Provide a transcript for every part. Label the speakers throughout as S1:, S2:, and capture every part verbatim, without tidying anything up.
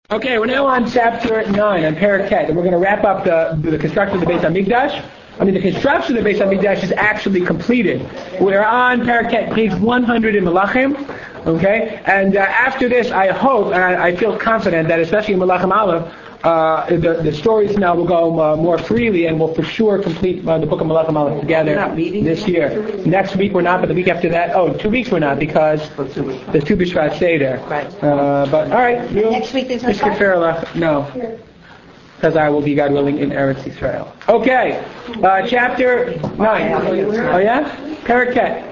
S1: Okay, we're now on chapter nine, on Paraket, and we're going to wrap up the, the construction of the Beis HaMikdash. I mean, the construction of the Beis HaMikdash is actually completed. We're on Paraket, page one hundred in Melachim, okay? And uh, after this, I hope, and I, I feel confident that especially in Melachim Aleph, uh, the, the stories now will go uh, more freely, and we'll for sure complete uh, the book of Melachim Aleph together this year. Next week we're not, but the week after that, oh, two weeks we're not, because the Tu B'Shvat Seder.
S2: Right.
S1: Uh, but, all right.
S2: Next week there's no
S1: Shkafir, no. Because I will be, God willing, in Eretz Yisrael. Okay, uh, chapter nine. Oh yeah? Paraket.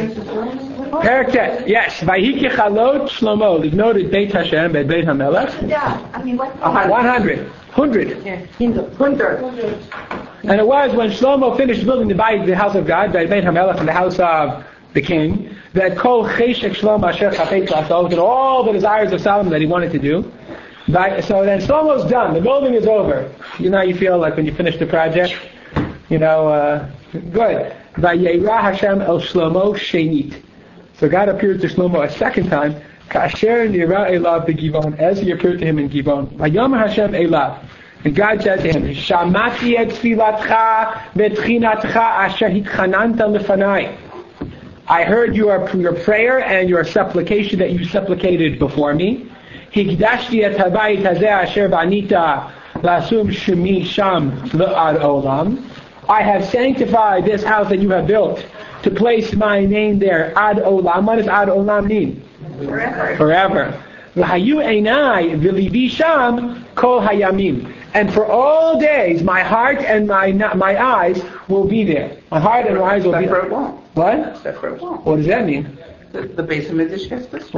S1: Paraket, yes. Vayiki Chalot Shlomo. We've noted Beit Hashem, Beit Beit HaMelech.
S2: Yeah, I mean, what?
S1: One hundred. Hundred.
S2: Hundred.
S1: And it was when Shlomo finished building the Beit, the house of God, Beit Beit HaMelech, and the house of the king, that Kol Cheshek Shlomo Asher Chafetz Lasot, and all the desires of Solomon that he wanted to do. By, so then Shlomo's done. The building is over. You know how you feel like when you finish the project? You know, uh, good. Vayera Hashem el Shlomo Shenit. So God appeared to Shlomo a second time. Kasher nira elav b'Givon, as he appeared to him in Givon. Vayomer Hashem elav. And God said to him, Shamati et tfilatcha v'tchinatcha asher hitchananta lefanai. I heard your, your prayer and your supplication that you supplicated before me. Hikdashti et habayit hazeh asher b'anita lasum shemi sham le'ad olam. I have sanctified this house that you have built to place my name there. Ad olam. What does ad olam mean?
S2: Forever.
S1: Forever. V'hayu einai v'livi sham kol hayamim. And for all days, my heart and my my eyes will be there. My heart and my eyes will be there. What? What does that mean?
S3: The, the Beis HaMikdash gets this.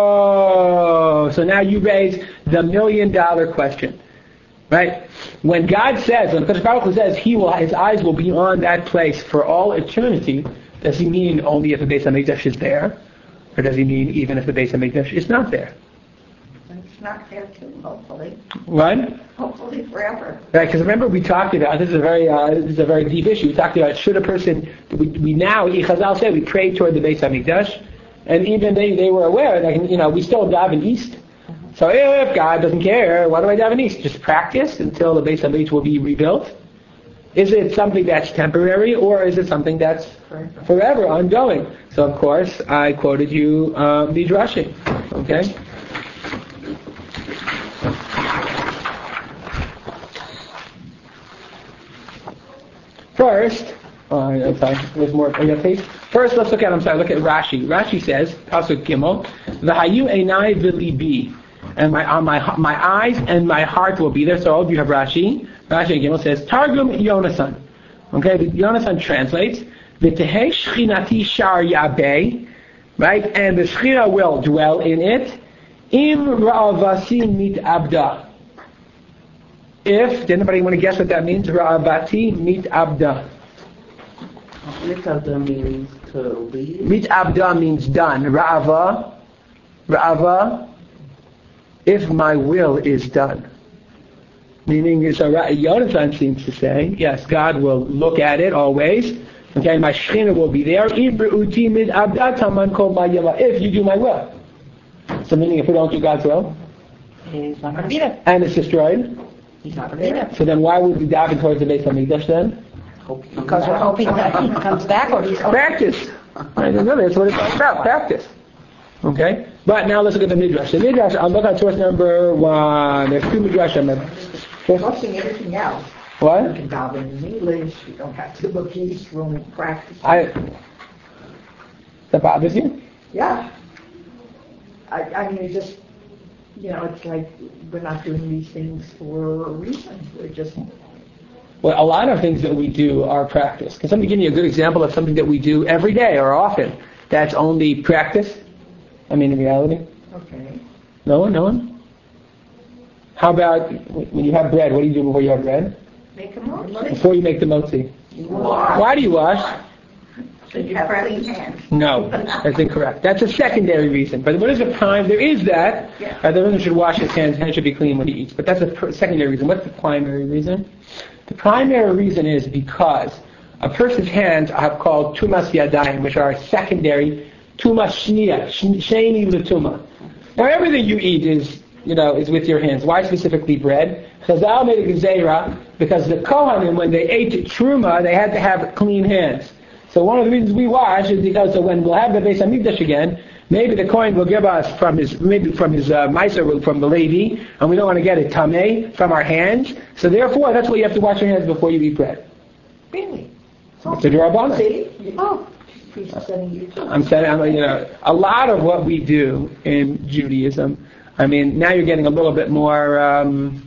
S1: Oh, so now you raise the million dollar question, right? When God says, when Kadosh Baruch Hu says, He will, His eyes will be on that place for all eternity, does He mean only if the Beis HaMikdash is there, or does He mean even if the Beis HaMikdash is not there?
S2: It's not there too, hopefully.
S1: What?
S2: Hopefully forever.
S1: Right, because remember we talked about, this is a very uh, this is a very deep issue. We talked about, should a person, we, we now, Chazal said, we prayed toward the Beis HaMikdash, and even they, they were aware that, you know, we still daven east. So if God doesn't care, why do I daven east? Just practice until the Beis HaMikdash will be rebuilt? Is it something that's temporary, or is it something that's forever, ongoing? So of course, I quoted you um, the Midrashim, okay? First, oh, I'm sorry, there's more. Oh, yeah, please. First, let's look at, I'm sorry, look at Rashi. Rashi says, Pasuk Gimel, V'hayu einai v'libi, and my, uh, my, my eyes and my heart will be there. So all of you have Rashi. Rashi Gimel says, Targum Yonasan. Okay, the Yonasan translates, V'tehei shchinati shar yabei, right, and the shchina will dwell in it, im ra'avasi mit abda. If, did anybody want to guess what that means? Ra'avati mit abda.
S3: Mit abda means to leave.
S1: Mit abda means done. Ra'ava, ra'ava, if my will is done. Meaning, so Jonathan seems to say, yes, God will look at it always. Okay, my shechina will be there. If you do my will. So meaning, if we don't do God's will,
S2: He's not going to be there.
S1: and it's destroyed,
S2: He's not going to be there.
S1: so then why would we daven towards the Beis HaMikdash then?
S2: Because we're hoping that he comes back, or he's
S1: Practice. I don't know, that's what it's all about, practice. Okay? But now let's look at the Midrash. The Midrash, I'll look at source number one. There's two Midrashim.
S2: posting everything else.
S1: What?
S2: You can daven in English. You don't have to look east when practice.
S1: I, that bothers you?
S2: Yeah. I, I mean, it just, you know, it's like we're not doing these things for a reason. We're just...
S1: Well, a lot of things that we do are practice. Can somebody give me a good example of something that we do every day or often that's only practice? I mean, in reality?
S2: Okay.
S1: No one? No one? How about when you have bread, what do you do before you have bread?
S2: Make a motzi.
S1: Before you make the motzi.
S2: Wash.
S1: Why do you wash?
S2: So you have clean hands.
S1: No, that's incorrect. That's a secondary reason. But what is the prime? There is that.
S2: Yeah.
S1: Uh, the person should wash his hands. Hands should be clean when he eats. But that's a pr- secondary reason. What's the primary reason? The primary reason is because a person's hands are called tumas yadayim, which are secondary tumas shniya, sheni l'tuma. Now everything you eat is you know, is with your hands. Why specifically bread? Chazal made a gezerah because the Kohanim, when they ate truma, they had to have clean hands. So one of the reasons we wash is because so when we'll have the Beis Hamikdash again, maybe the Kohen will give us from his maybe from his uh, Meiser from the Levi, and we don't want to get it tamei from our hands. So therefore, that's why you have to wash your hands before you eat bread.
S2: Really?
S1: It's a D'Rabbanan.
S2: See? Oh. He's sending you to.
S1: I'm saying, I'm, you know, a lot of what we do in Judaism. I mean, now you're getting a little bit more um,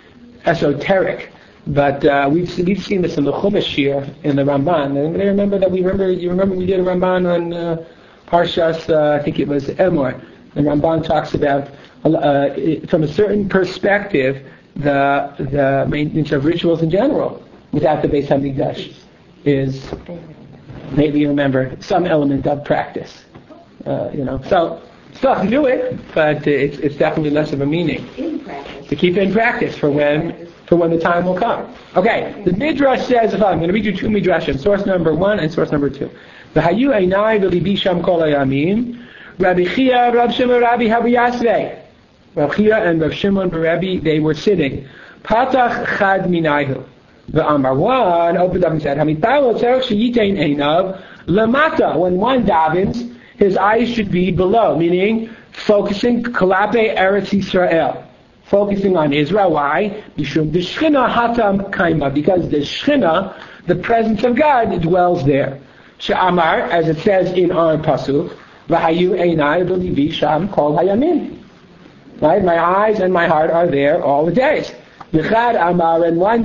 S1: esoteric, but uh, we've we've seen this in the Chumash here in the Ramban. Anybody remember that? We remember you remember we did a Ramban on uh, Parshas. Uh, I think it was Emor. The Ramban talks about uh, from a certain perspective the the maintenance of rituals in general without the Beis Hamikdash is. Maybe you remember some element of practice, uh, you know. So still have to do it, but it's it's definitely less of a meaning.
S2: In practice.
S1: To keep in practice for when for when the time will come. Okay, the Midrash says, if I'm going to read you two Midrashim, source number one and source number two. The Hayu Einai v'Libi Sham Kol Hayamim, Rabbi Chia, Rabbi Shimon, Rabbi Habi Yasvei. Rabbi Chia and Rabbi Shimon, Rabbi, they were sitting. Patach Chad Minayhu. The Amar one opened up and said, Hamitalo tzarech sheyitain einav lamata. When one davens, his eyes should be below, meaning focusing kalape Eretz Yisrael, focusing on Israel. Why? Bishum the Shechina hatam kaima, because the Shechina, the presence of God, dwells there. She'amar, as it says in our pasuk, v'hayu einai v'livi sham kol hayamin. Right, my eyes and my heart are there all the days. V'chad Amar, and one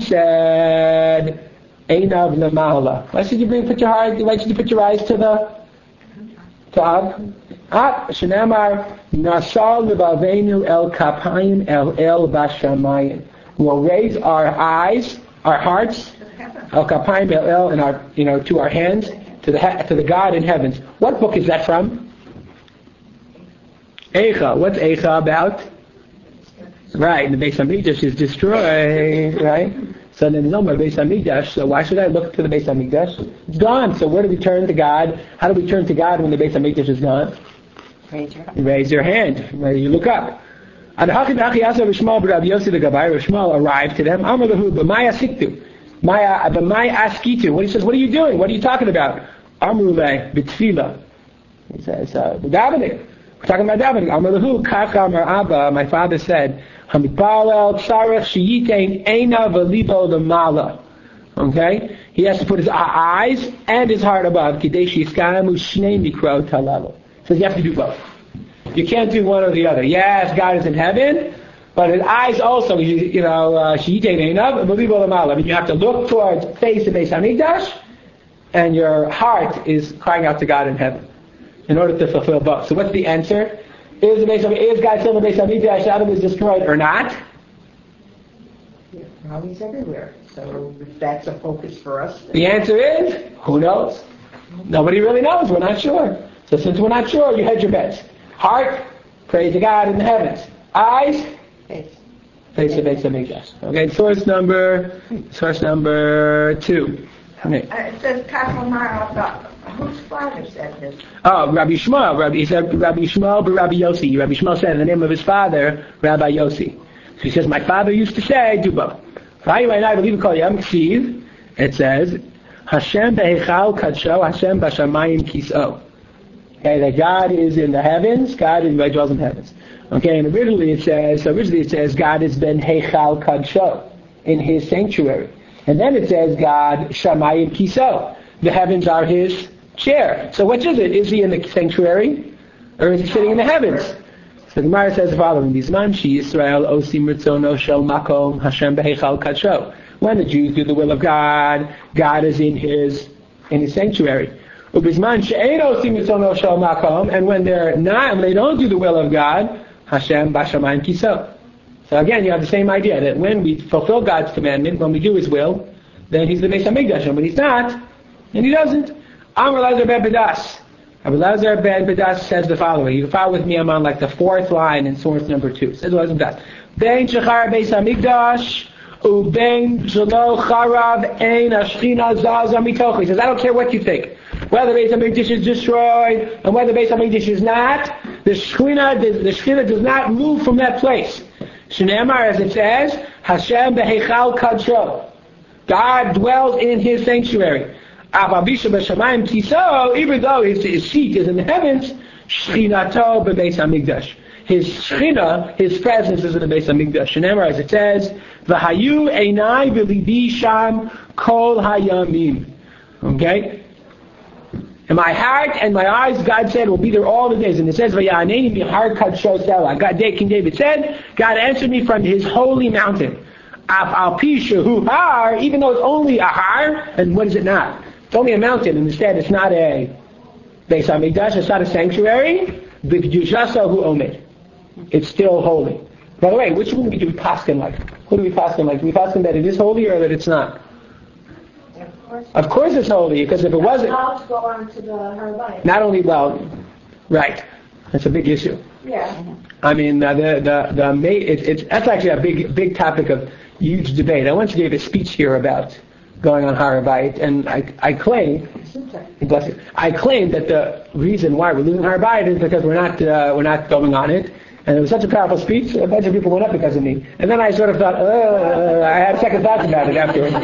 S1: said, Einav Lamala. Why should you bring put your heart? Why should you put your eyes to the to up? Up. Shenamar Nasal Levavenu El Kapayim El El Bashamayim. We'll raise our eyes, our hearts, El Kapayim El El, and our you know to our hands to the to the God in heavens. What book is that from? Eicha. What's Eicha about? Right, and the Beis Hamikdash is destroyed, right? So then there's no more Beis Hamikdash, so why should I look to the Beis Hamikdash? It's gone, so where do we turn to God? How do we turn to God when the Beis Hamikdash is gone?
S2: Raise your,
S1: you raise your hand, you look up. And Shmuel arrived to them, Amar lahu, b'may asiktu, b'may askitu. What he says, what are you doing? What are you talking about? Amru le, b'tfila. He says, uh, davening. We're talking about davening. Amar lahu, kach amar Abba, my father said, Hamipalel tzarech sheyitain einav v'libo l'mala. Okay? He has to put his eyes and his heart above. Kidei sheyiskamu shnei mikro talalo. So you have to do both. You can't do one or the other. Yes, God is in heaven, but his eyes also, you, you know, sheyitain einav v'libo l'mala. I mean, you have to look towards face of Beis Hamikdash, and your heart is crying out to God in heaven in order to fulfill both. So what's the answer? Is the Beis Hamikdash, is God still in the Beis Hamikdash? Adam is destroyed or not?
S2: Yeah, well, he's everywhere. So if that's a focus for us.
S1: The answer is, who knows? Nobody really knows. We're not sure. So since we're not sure, you hedge your bets. Heart, pray to God in the heavens. Eyes,
S2: Face.
S1: face the Beis Hamikdash. Okay, source number, source number two. Okay.
S2: Uh, it says Kafamar. Whose father said this?
S1: Oh, Rabbi Shmuel. Rabbi, he said Rabbi Shmuel, but Rabbi Yossi. Rabbi Shmuel said in the name of his father, Rabbi Yossi. So he says, my father used to say, do both. It says, Hashem be'echal kadsho, Hashem b'shamayim kiso. Okay, that God is in the heavens, God is dwells in heavens. Okay, and originally it says, originally it says, God is ben heichal kadsho, in His sanctuary. And then it says, God shamayim kiso. The heavens are His chair. So which is it? Is He in the sanctuary, or is He sitting in the heavens? So the Gemara says the following: Bizman she Yisrael osim ritzono shel makom Hashem beheichal kadsho. When the Jews do the will of God, God is in His in His sanctuary. Ubizman she'ein osim ritzono shel makom, and when they're not, when they don't do the will of God, Hashem bashamayim kiso. So again, you have the same idea that when we fulfill God's commandment, when we do His will, then He's the Beis Hamikdash, and when He's not, and He doesn't. Amar Lazar ben Bedas. Rabbi Lazar ben Bedas says the following. You can follow with me. I'm on like the fourth line in source number two. Says Lazar ben Bedas. Ben shechar Beis Hamikdash uben shelo charav ein hashchina zaza mitocha. He says, I don't care what you think. Whether Beis Hamikdash is destroyed and whether Beis Hamikdash is not, The Shekhinah, the, the Shekhinah does not move from that place. Shneimar, as it says, Hashem beheichal kadsho. God dwells in His sanctuary. Avabisha b'shamayim tiso, even though his, his seat is in the heavens, Shechinato b'beis hamikdash. His Shekhinah, His presence is in the Beis Hamikdash. Shneimar, as it says, V'hayu einai v'libi sham kol hayamim. Okay? And my heart and my eyes, God said, will be there all the days. And it says, V'yaneni mihar kadsho sela. God, King David said, God answered me from His holy mountain. Af al pi shehu har, even though it's only a har, and what is it not? It's only a mountain, and instead it's not a Beis Hamikdash, it's not a sanctuary. V'kedushaso omed. It's still holy. By the way, which one do we paskin like? Who do we paskin like? Do we paskin that it is holy or that it's not?
S2: Of course.
S1: Of course it's holy, because if it wasn't...
S2: Allowed to go on to the Harabite.
S1: Not only, well, right. That's a big issue.
S2: Yeah.
S1: I mean, uh, the, the, the, ma- it, it's, that's actually a big, big topic of huge debate. I once gave a speech here about going on Harabite, and I, I claim, bless you, I claim that the reason why we're losing Harabite is because we're not, uh, we're not going on it. And it was such a powerful speech, a bunch of people went up because of me. And then I sort of thought, uh, I had second thoughts about it afterwards.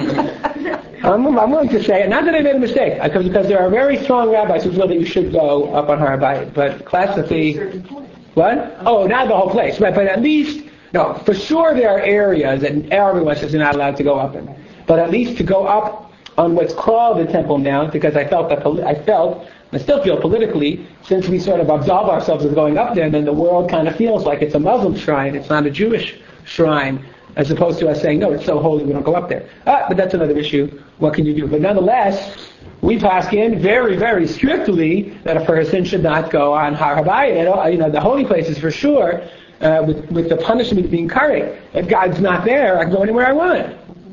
S1: I'm, I'm willing to say it, not that I made a mistake, because, because there are very strong rabbis who feel that you should go up on Harabite, but classically, what? Oh, not the whole place, right? But at least, no, for sure there are areas that everyone says you're not allowed to go up in. But at least to go up on what's called the Temple Mount, because I felt that, I felt, I still feel politically, since we sort of absolve ourselves of going up there, then the world kind of feels like it's a Muslim shrine, it's not a Jewish shrine, as opposed to us saying, no, it's so holy, we don't go up there. Ah, but that's another issue. What can you do? But nonetheless, we pass in very, very strictly that a person should not go on Har Habayit. You know, the holy places for sure, uh, with, with the punishment being karek. If God's not there, I can go anywhere I want.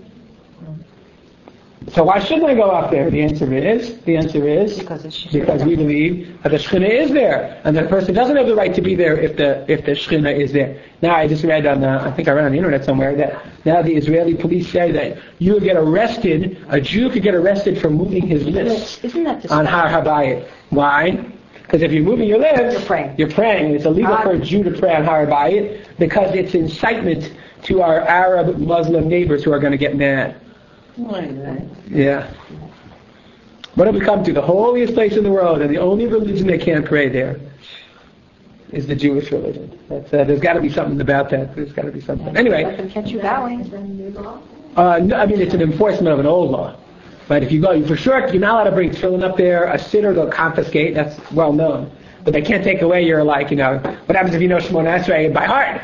S1: So why shouldn't I go up there? The answer is, the answer is,
S3: Because, it's
S1: because we believe that the Shekhinah is there, and that a person doesn't have the right to be there if the if the Shekhinah is there. Now I just read on the, I think I read on the internet somewhere that now the Israeli police say that you would get arrested, a Jew could get arrested for moving his lips
S2: Isn't that
S1: on Har Habayit. Why? Because if you're moving your lips,
S2: You're praying.
S1: You're praying. It's illegal
S2: God.
S1: for a Jew to pray on Har Habayit because it's incitement to our Arab Muslim neighbors who are going to get mad. Yeah. What have we come to? The holiest place in the world, and the only religion that can't pray there is the Jewish religion. That's, uh, there's got to be something about that. There's got to be something. Anyway,
S2: Let them catch you bowing.
S1: uh, no, I mean it's an enforcement of an old law. But if you go, you for sure you're not allowed to bring tefillin up there. A sitter they'll confiscate. That's well known. But they can't take away your, like, you know, what happens if you know Shemona Esrei by heart?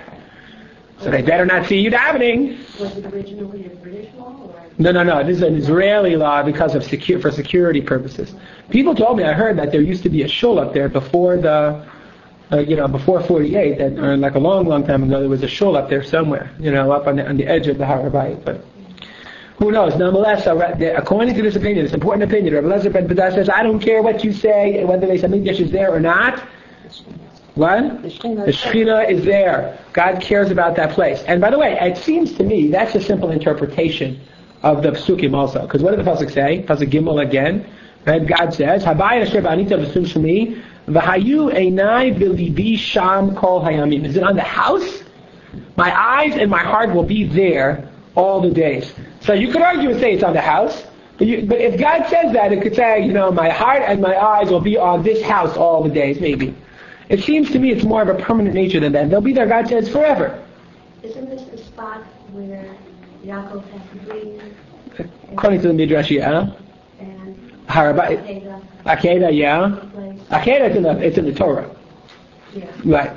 S1: So they better not see you davening.
S2: Was it originally a British law? Or?
S1: No, no, no. This is an Israeli law because of secure for security purposes. People told me, I heard that there used to be a shul up there before the, uh, you know, before forty-eight, that, or like a long, long time ago, there was a shul up there somewhere, you know, up on the, on the edge of the Har Habayit. But who knows? Nonetheless, according to this opinion, this important opinion, Rabbi Elazar ben Padah says, I don't care what you say, whether Beis Hamikdash is there or not. What? The Shekhinah is there. God cares about that place. And by the way, it seems to me that's a simple interpretation of the Psukim also. Because what did the Pasuk say? Pasuk Gimel again. Right? God says, Habayit asher ba'anita v'sum shemi v'hayu einai v'libi sham kol hayamim. Is it on the house? My eyes and my heart will be there all the days. So you could argue and say it's on the house. But, you, but if God says that, it could say, you know, my heart and my eyes will be on this house all the days, maybe. It seems to me it's more of a permanent nature than that. They'll be there, God says, forever.
S4: Isn't this the spot where Yaakov has to breathe?
S1: According to the Midrash, yeah.
S4: And
S1: Harabait. Akedah, yeah. Akedah, it's in the, it's in the Torah.
S4: Yeah.
S1: Right.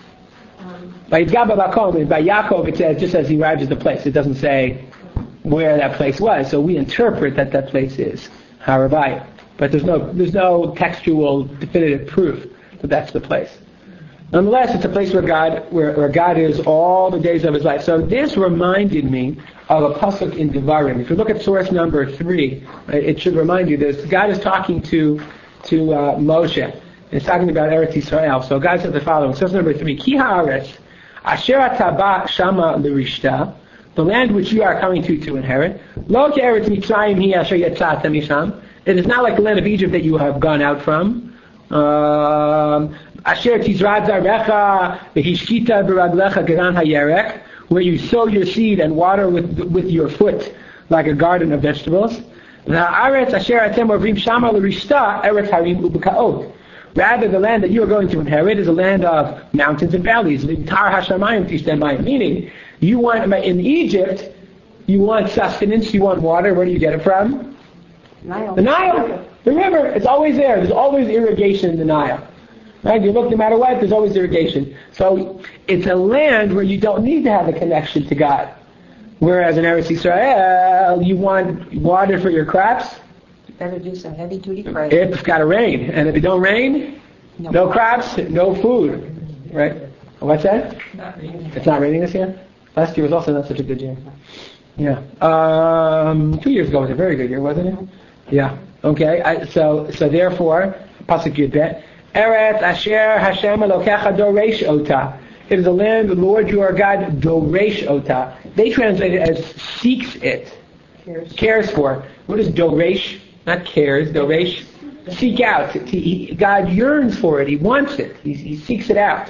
S4: Um,
S1: By Yitzgab Bakom, by Yaakov, it says, just as he arrives at the place. It doesn't say where that place was. So we interpret that that place is Harabait. But there's no, there's no textual definitive proof that that's the place. Nonetheless, it's a place where God, where, where God is all the days of his life. So this reminded me of a pasuk in Devarim. If you look at source number three, it should remind you this. God is talking to to uh, Moshe. He's talking about Eretz Yisrael. So God says the following. Source number three: Ki haaretz asher ataba shama l'rishta, the land which you are coming to to inherit. Lo ke'eretz Mitzrayim hi asher yatzata misham. It is not like the land of Egypt that you have gone out from. Um, Asher tizrad zarecha v'hishkita b'raglecha geran hayerek, where you sow your seed and water with with your foot like a garden of vegetables. Ha'aretz asher atem ovrim shama l'rishta eretz harim u'bekaot. Rather, the land that you are going to inherit is a land of mountains and valleys. Tar hashamayim tishtemayim. Meaning, you want in Egypt, you want sustenance, you want water. Where do you get it from?
S2: Nile.
S1: The Nile, the river. It's always there. There's always irrigation in the Nile. Right? You look no matter what, there's always irrigation. So it's a land where you don't need to have a connection to God. Whereas in Eretz Yisrael, you want water for your crops.
S2: Better do some heavy duty prayer.
S1: It's got to rain, and if it don't rain, no, no crops, no food. Right? What's that?
S2: Not raining.
S1: It's not raining this year. Last year was also not such a good year. Yeah. Um, two years ago was a very good year, wasn't it? Yeah. Okay. I, so so therefore, pasuk Yud Bet. Eretz Asher Hashem Elokecha Doresh Ota. It is a land the Lord your God Doresh Ota. They translate it as seeks it,
S2: Cares.
S1: cares for. What is Doresh? Not cares. Doresh. Seek out. He, God yearns for it. He wants it. He, he seeks it out.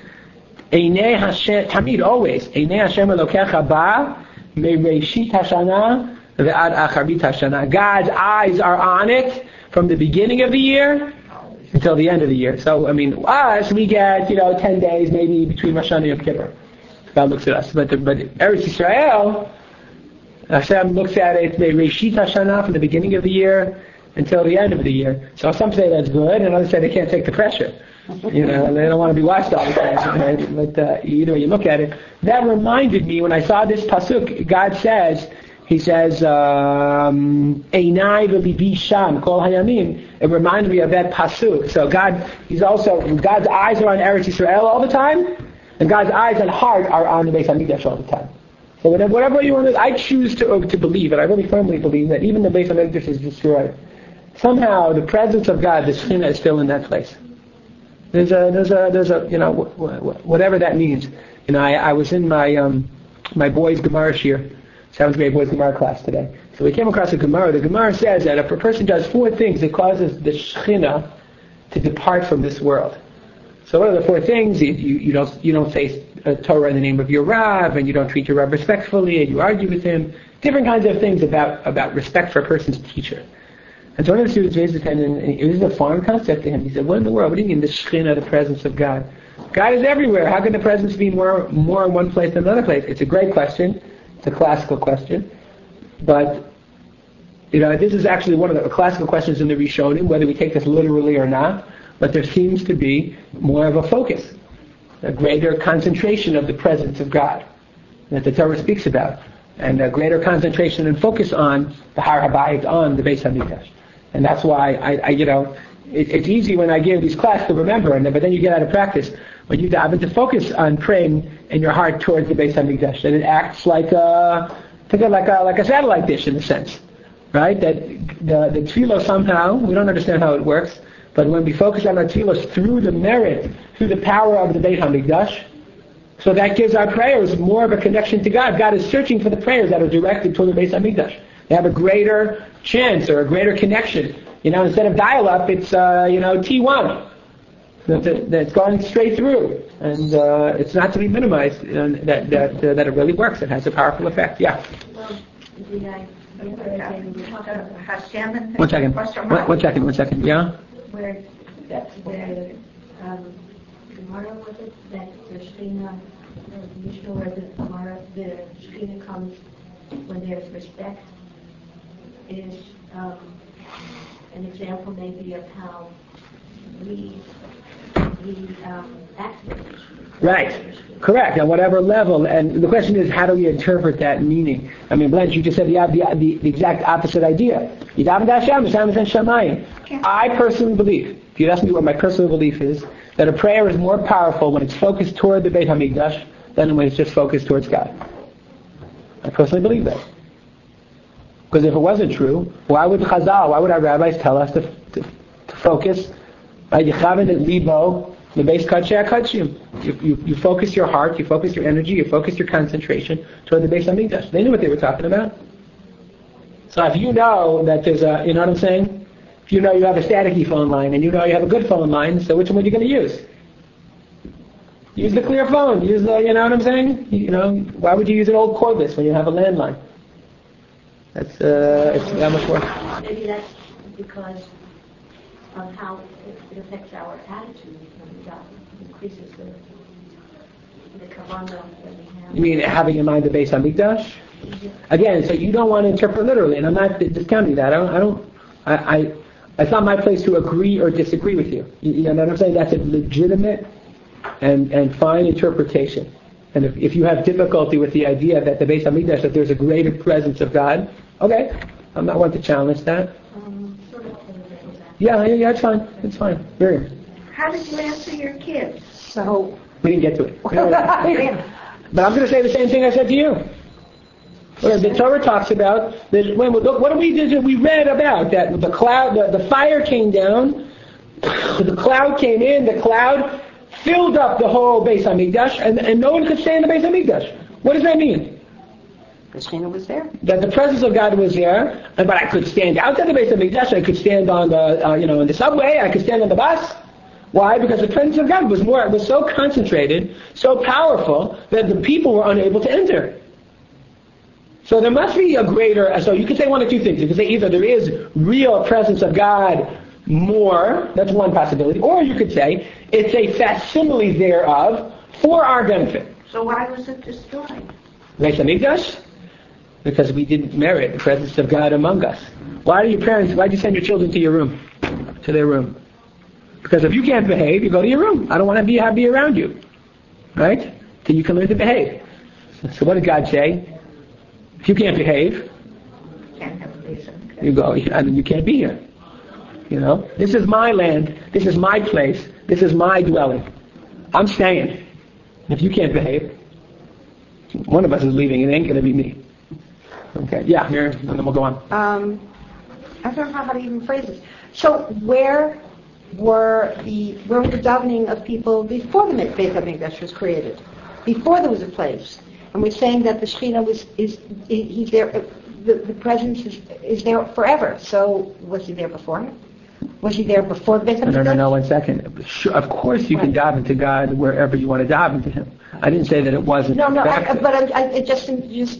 S1: Einei Hashem Tamid always. Einei Hashem Elokecha Ba Mereishit Hashana ve'ad Acharit Hashana. God's eyes are on it from the beginning of the year until the end of the year. So, I mean, us, we get, you know, ten days maybe between Rosh Hashanah and Yom Kippur. God looks at us. But, the, but Eretz Yisrael, Hashem looks at it, they Reshit Hashanah from the beginning of the year until the end of the year. So some say that's good, and others say they can't take the pressure. You know, they don't want to be watched all the time. Right? But uh, either way you look at it, that reminded me when I saw this pasuk, God says, He says, um, Einai v'libi sham kol hayamim. It reminded me of that pasuk. So God, He's also, God's eyes are on Eretz Yisrael all the time, and God's eyes and heart are on the Beis Hamikdash all the time. So whatever, whatever you want to, I choose to to believe, and I really firmly believe that even the Beis Hamikdash is destroyed, somehow the presence of God, the Shekhinah, is still in that place. There's a, there's a, there's a, you know, whatever that means. You know, I, I was in my um, my boys' Gemara shir, seventh grade boys' Gemara class today. So we came across a Gemara. The Gemara says that if a person does four things, it causes the Shekhinah to depart from this world. So what are the four things? You, you, you don't you don't say uh, Torah in the name of your Rav, and you don't treat your Rav respectfully, and you argue with him. Different kinds of things about, about respect for a person's teacher. And so one of the students raised his hand, and it was a foreign concept to him. He said, what in the world? What do you mean the Shekhinah, the presence of God? God is everywhere. How can the presence be more more in one place than another place? It's a great question. It's a classical question. But, you know, this is actually one of the classical questions in the Rishonim, whether we take this literally or not. But there seems to be more of a focus, a greater concentration of the presence of God that the Torah speaks about, and a greater concentration and focus on the Har HaBayit, on the Beis Hamikdash. And that's why I, I you know, it, it's easy when I give these classes to remember, and then, but then you get out of practice when you dive into focus on praying in your heart towards the Beis Hamikdash, and it acts like a, think of like a like a satellite dish in a sense, right? That the the tefillah somehow, we don't understand how it works, but when we focus on our tefillah through the merit, through the power of the Beis Hamikdash, so that gives our prayers more of a connection to God. God is searching for the prayers that are directed toward the Beis Hamikdash. They have a greater chance or a greater connection. You know, instead of dial-up, it's, uh, you know, T one. That's going straight through. And uh, it's not to be minimized uh, that that, uh, that it really works. It has a powerful effect. Yeah.
S4: Well, did I understand you talk about
S2: Hashem.
S1: One second. One, one second. One second. Yeah?
S4: where the um, Gemara was it that the Shekhinah, the Mishnah where the Gemara, the Shekhinah comes when there's respect is um, an example maybe of how we we um, act with the Shekhinah.
S1: Right. Correct. At whatever level. And the question is, how do we interpret that meaning? I mean, Blanche, you just said the, the, the, the exact opposite idea. I personally believe, if you ask me what my personal belief is, that a prayer is more powerful when it's focused toward the Beit HaMikdash than when it's just focused towards God. I personally believe that. Because if it wasn't true, why would Chazal, why would our rabbis tell us to, to, to focus? The base Kachei HaKachim. You, you, you focus your heart, you focus your energy, you focus your concentration toward the Beis Hamikdash. They knew what they were talking about. So if you know that there's a, you know what I'm saying? If you know you have a staticky phone line and you know you have a good phone line, so which one are you going to use? Use the clear phone. Use the, you know what I'm saying? You know, why would you use an old cordless when you have a landline? That's, uh, it's that much work.
S4: Maybe that's because of how it, it affects our attitude. And uh, increases the the kavanah that we have.
S1: You mean having in mind the Beis Hamikdash? Again, so you don't want to interpret literally, and I'm not discounting that. I don't. I don't. I. I it's not my place to agree or disagree with you. You, you know what I'm saying? That's a legitimate and and fine interpretation. And if, if you have difficulty with the idea that the Beis Hamikdash, that there's a greater presence of God, okay, I'm not one to challenge that.
S4: Um, sort of
S1: Yeah, yeah, yeah, it's fine. It's fine. Very.
S2: How did you answer your kids?
S3: So,
S1: We didn't get to it. But I'm going to say the same thing I said to you. Well, the Torah talks about that. When we, look, what do we did? We read about that the cloud, the, the fire came down, the cloud came in, the cloud filled up the whole Beis Hamikdash, and, and no one could stay in the Beis Hamikdash. What does that mean?
S3: the Shekhinah was there.
S1: That the presence of God was there, but I could stand outside the Beis Hamikdash. I could stand on the, uh, you know, in the subway. I could stand on the bus. Why? Because the presence of God was more, was so concentrated, so powerful that the people were unable to enter. So there must be a greater. So you could say one of two things. You could say either there is real presence of God more. That's one possibility. Or you could say it's a facsimile thereof for our benefit.
S2: So why was it destroyed?
S1: Beis Hamikdash? Because we didn't merit the presence of God among us. Why do your parents? Why do you send your children to your room, to their room? Because if you can't behave, you go to your room. I don't want to be be around you, right? Till you can learn to behave. So what did God say? If you can't behave,
S2: Can't have a reason.
S1: you go, and you can't be here. You know, this is my land. This is my place. This is my dwelling. I'm staying. If you can't behave, one of us is leaving. It ain't going to be me. Okay, yeah, here, and then we'll go on.
S5: Um, I don't know how to even phrase this. So where were the where was the davening of people before the Beis Hamikdash was created? Before there was a place, and we're saying that the Shekhinah was is he's there. The, the presence is, is there forever. So was he there before? Was he there before the Beis Hamikdash?
S1: No, no, no, one second. Sure, of course you can daven to God wherever you want to daven to Him. I didn't say that it wasn't.
S5: No, no, I,
S1: effective.
S5: but I, I, it just just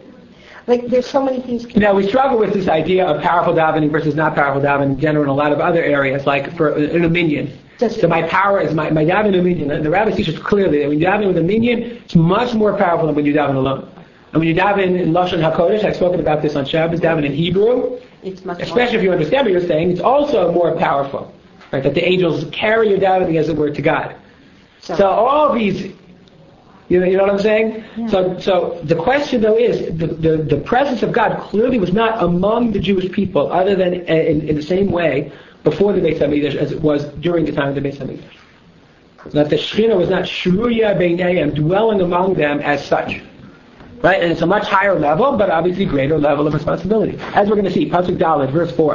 S5: like there's so many things.
S1: Now we struggle with this idea of powerful davening versus not powerful davening in general in a lot of other areas, like for in a minyan. So my power is my, my daven in a minyan. And the rabbis teach us clearly that when you daven with a minyan, it's much more powerful than when you daven alone. And when you daven in Lashon HaKodesh, I've spoken about this on Shabbos, daven in Hebrew,
S5: It's much
S1: especially if you understand what you're saying, it's also more powerful. Right? That the angels carry your davening, as it were, to God.
S5: So,
S1: So all these, you know, you know what I'm saying?
S5: Yeah.
S1: So, so the question though is, the, the, the presence of God clearly was not among the Jewish people, other than in, in the same way before the Beis Hamikdash as it was during the time of the Beis Hamikdash. That the Shekhinah was not shruya beinayim, dwelling among them as such. Right? And it's a much higher level, but obviously greater level of responsibility. As we're going to see, Pasuk Dalet, verse four.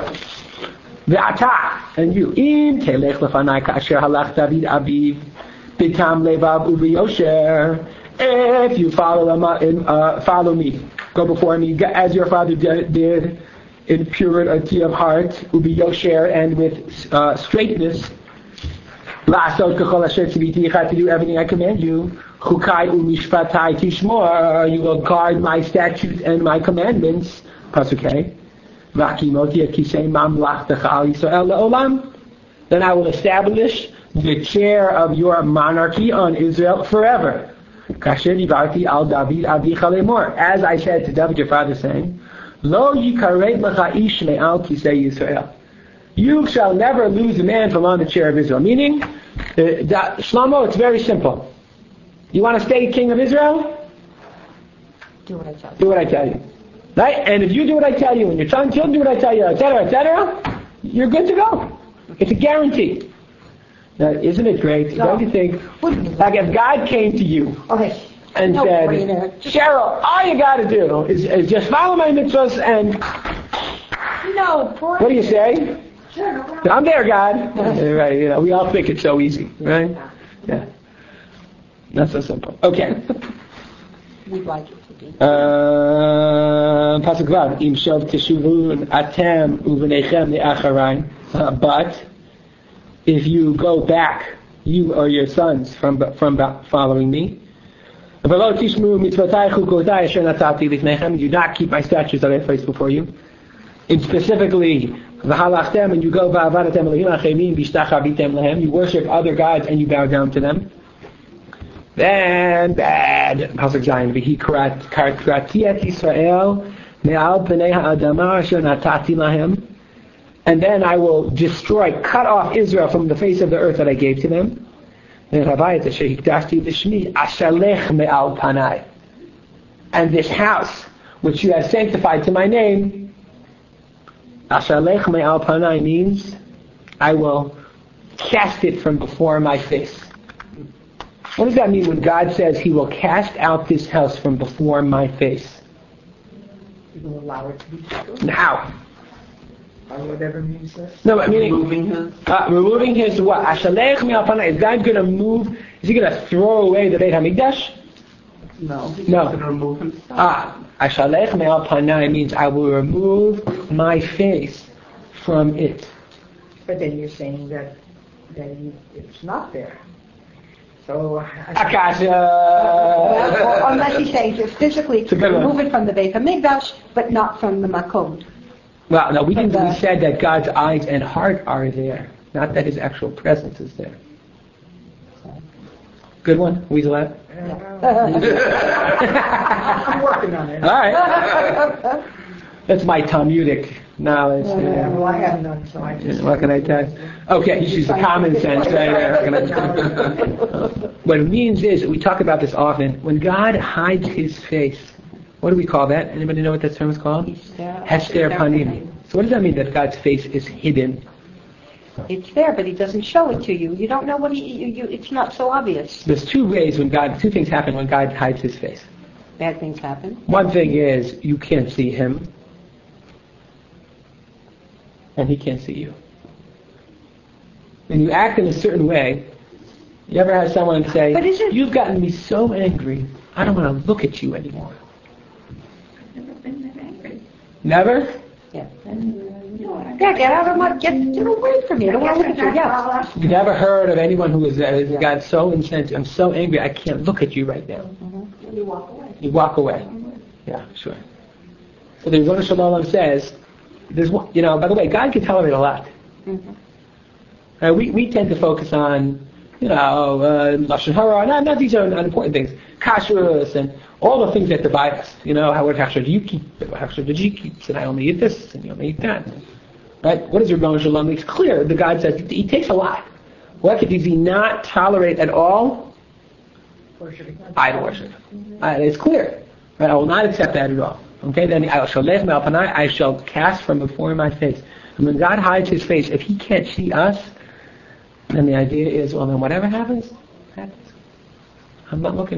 S1: Ve'ata, and you, im telech lefanai ka'asher halach David aviv, bitam levav u'biyosher. If you follow, uh, follow me, go before me, as your father did, in purity of heart, u'biyosher, and with uh, straightness, la'asot k'chol asher tziviticha, to do everything I command you. Chukai u'mishpatai tishmor, you will guard my statutes and my commandments. Pasuk V'akimoti akisei mamlachtecha al Yisrael le'olam. Then I will establish the chair of your monarchy on Israel forever. Kasher divarti al David avicha lemor. As I said to David your father, saying, Lo yikared lecha ish me'al kisei Yisrael. You shall never lose a man from on the chair of Israel. Meaning, uh, that, Shlomo, it's very simple. You want to stay king of Israel?
S5: do what I tell you.
S1: Do what I tell you. Right? And if you do what I tell you, and your son do what I tell you, et cetera, et cetera, you're good to go. It's a guarantee. Now, isn't it great? Don't you think? Like if God came to you
S5: Okay.
S1: and
S5: No
S1: said,
S5: brainer.
S1: Cheryl, all you got to do is, is just follow my mitzvahs, and
S5: No, poor.
S1: what do you say?
S5: Sure, no problem.
S1: I'm there, God. Right? You know, we all think it's so easy, right? Yeah. Not so simple. Okay.
S5: We'd like it to be.
S1: Uh, Pasuk Vav, Im shov teshuvun atem uvenechem ne'acharai. But if you go back you or your sons from from following me. Do not keep my statutes that I place before you. And specifically, and you go you worship other gods and you bow down to them. Then bad. Pasuk Zion. V'hi karatiat Yisrael me'al b'nei ha'adama asher natati lahem. And then I will destroy, cut off Israel from the face of the earth that I gave to them. And this house, which you have sanctified to my name, Ashalech me'al panai means I will cast it from before my face. What does that mean when God says He will cast out this house from before my face?
S2: He will allow it to be destroyed.
S1: Now.
S2: Or whatever means this.
S1: No, I mean
S3: Removing his.
S1: Uh, removing his what? Ashalech me'al panai. Is God going to move? Is He going to throw away the Beit Hamikdash?
S3: No. He's
S1: No.
S3: going to remove himself.
S1: Ah, Ashalech me'al panai means I will remove my face from it.
S2: But then you're saying that that you, it's not there. So
S1: Akasha.
S5: Well, unless he's saying to physically
S1: It's a good one.
S5: remove it from the Beit HaMikdash, but not from the Makom.
S1: Well, no, we didn't.
S5: But, uh,
S1: We said that God's eyes and heart are there, not that His actual presence is there. Good one, Weasel out.
S2: I'm working on it.
S1: All right. That's my Talmudic knowledge. Yeah.
S2: Well, I have none, so I just.
S1: What can I tell you? Okay, you use the common sense right there. What it means is, we talk about this often, when God hides His face, what do we call that? Anybody know what that term is called? Hester Panim. So what does that mean, that God's face is hidden?
S5: It's there, but He doesn't show it to you. You don't know what He. You, you, it's not so obvious.
S1: There's two ways when God, two things happen when God hides His face.
S5: Bad things happen.
S1: One thing is, you can't see Him, and He can't see you. When you act in a certain way, you ever have someone say,
S5: But isn't-
S1: you've gotten me so angry, I don't want to look at you anymore.
S4: Never been that angry.
S1: Never?
S5: Yeah. Yeah, get out of my, get, get away from me. I don't want to look at you. Yeah.
S1: You've never heard of anyone who has uh, got so incensed, I'm so angry, I can't look at you right now.
S4: You walk away.
S1: You walk away. Yeah, sure. So the Rebbeinu Shalom says, there's one, you know, by the way, God can tolerate a lot.
S5: Mm-hmm.
S1: Uh, we, we tend to focus on, you know, uh, Lashon Hara, not, not these are unimportant things, kashrus and all the things that divide us. You know, how what kashrus do you keep? What kashrus did you keep? And I only eat this, and you only eat that. Right? What is Rebbeinu Shalom? It's clear. The God says he takes a lot. What does he not tolerate at all?
S2: Worshiping.
S1: Idol worship. Uh, it's clear. Right? I will not accept that at all. Okay? Then I shall lech me'al panai, I shall cast from before my face. And when God hides His face, if He can't see us, then the idea is, well, then whatever happens, happens. I'm not looking.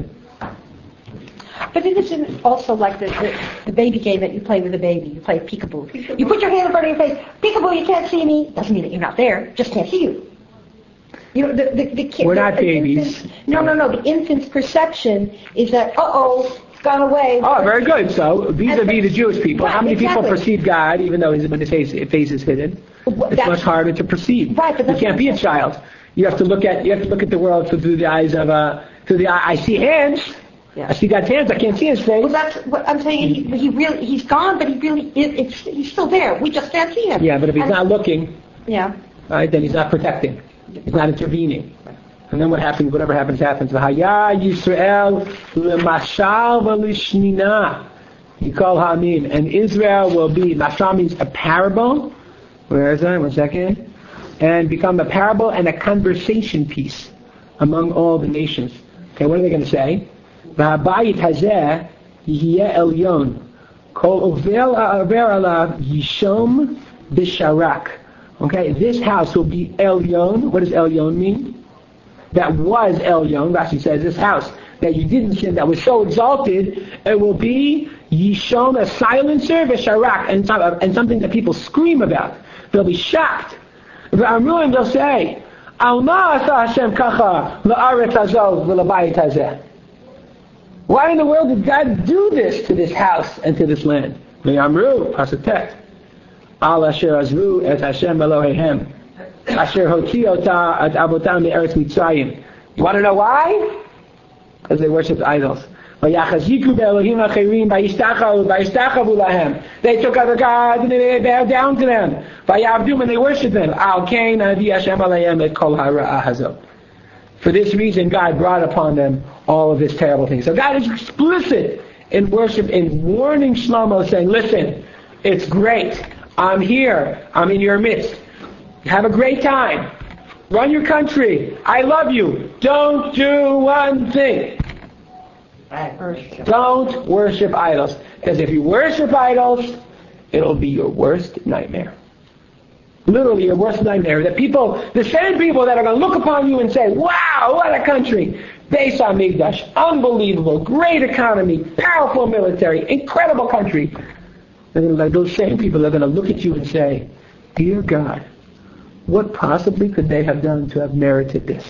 S5: But it isn't also like the, the, the baby game that you play with a baby. You play peekaboo. You put your hand in front of your face. Peekaboo, you can't see me. Doesn't mean that you're not there. Just can't see you. You know, the, the, the kid,
S1: We're
S5: the,
S1: not
S5: the
S1: babies.
S5: infant's- no, no, no. The infant's perception is that, uh-oh, it's gone away.
S1: Oh, very good. So, vis-a-vis the Jewish people,
S5: Right,
S1: how many people
S5: exactly.
S1: perceive God, even though his, when his face, his face is hidden?
S5: Well,
S1: It's
S5: that's-
S1: much harder to perceive.
S5: Right, but
S1: you
S5: that's
S1: can't
S5: what
S1: be a
S5: I'm
S1: child. You have to look at you have to look at the world through the eyes of uh, through the eye. I see hands.
S5: Yeah.
S1: I see God's hands. I can't see His face.
S5: Well, that's what I'm saying. He, he really, he's gone, but he really, it, it's, he's still there. We just can't see him.
S1: Yeah, but if He's
S5: And-
S1: not looking,
S5: Yeah.
S1: right, then He's not protecting. He's not intervening. And then what happens? Whatever happens, happens. V'haya Yisrael l'mashal v'lishnina. Yikol ha'amim. And Israel will be, mashal means a parable. Where is that? One second. And become a parable and a conversation piece among all the nations. Okay, what are they going to say? V'habayit hazeh yihiyeh elyon. Kol ovel ha'aver alav yishom b'sharak. Okay, this house will be elyon. What does elyon mean? That was elyon. Rashi says this house that you didn't sin, that was so exalted, it will be yishom, a silencer, b'sharak, and, and something that people scream about. They'll be shocked. V'amruim, they'll say, Al ma asa Hashem kacha la'aretz hazol v'labayit hazeh. Why in the world did God do this to this house and to this land? V'amru, pasuk tet, Al asher azru et Hashem Eloheihem. Asher hotiota at avotam me'eretz Mitzrayim. You want to know why? Because they worshipped idols. They took other gods and they bowed down to them. And they worshipped them. For this reason, God brought upon them all of this terrible things. So God is explicit in worship, in warning Shlomo, saying, listen, it's great. I'm here. I'm in your midst. Have a great time. Run your country. I love you. Don't do one thing. Don't worship idols. Because if you worship idols, it'll be your worst nightmare. Literally your worst nightmare. The people, the same people that are going to look upon you and say, wow, what a country. Beis HaMikdash, unbelievable, great economy, powerful military, incredible country. And like those same people are going to look at you and say, dear God, what possibly could they have done to have merited this?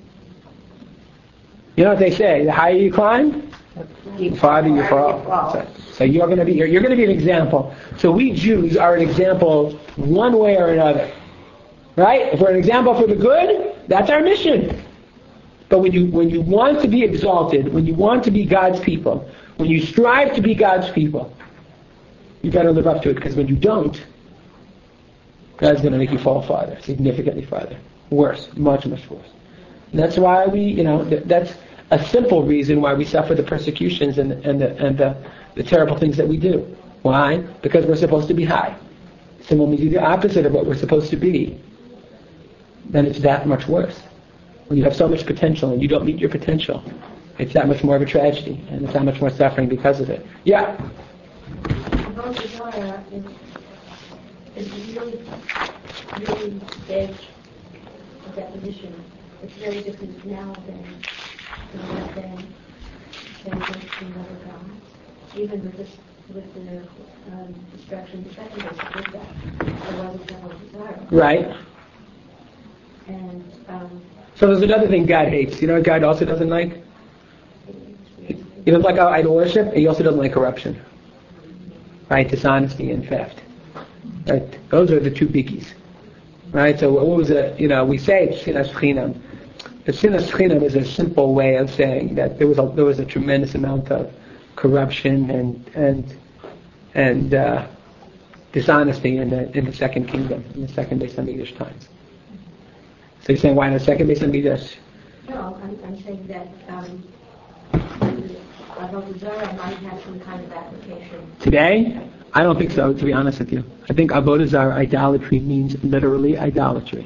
S1: You know what they say? The higher you climb, the farther you fall. So, so you're going to be you're, you're going to be an example. So we Jews are an example one way or another, right? If we're an example for the good, that's our mission. But when you when you want to be exalted, when you want to be God's people, when you strive to be God's people, you better live up to it. Because when you don't, God's going to make you fall farther, significantly farther, worse, much much worse. And that's why we, you know, that's a simple reason why we suffer the persecutions and, and, the, and the, the terrible things that we do. Why? Because we're supposed to be high. So when we do the opposite of what we're supposed to be, then it's that much worse. When you have so much potential and you don't meet your potential, it's that much more of a tragedy, and it's that much more suffering because of it. Yeah?
S4: Avodah Zarah is, is really, really big definition. It's very different now than than back then. Than worshiping other gods. Even with this, with the um, destruction of the second base, with that, there wasn't Avodah Zarah.
S1: Right.
S4: And um,
S1: so there's another thing God hates. You know what God also doesn't like? He doesn't like idol worship, and he also doesn't like corruption. Right? Dishonesty and theft. Right? Those are the two biggies. Right? So what was it? You know, we say it's sinas chinam. The sinas chinam is a simple way of saying that there was a, there was a tremendous amount of corruption and and and uh, dishonesty in the in the second kingdom, in the second Beis Hamikdash times. So you're saying why in the second Beis Hamikdash?
S4: no, I'm, I'm saying that um, Avodah Zarah might have some kind of application.
S1: Today? I don't think so, to be honest with you. I think Avodah Zarah, idolatry, means literally idolatry.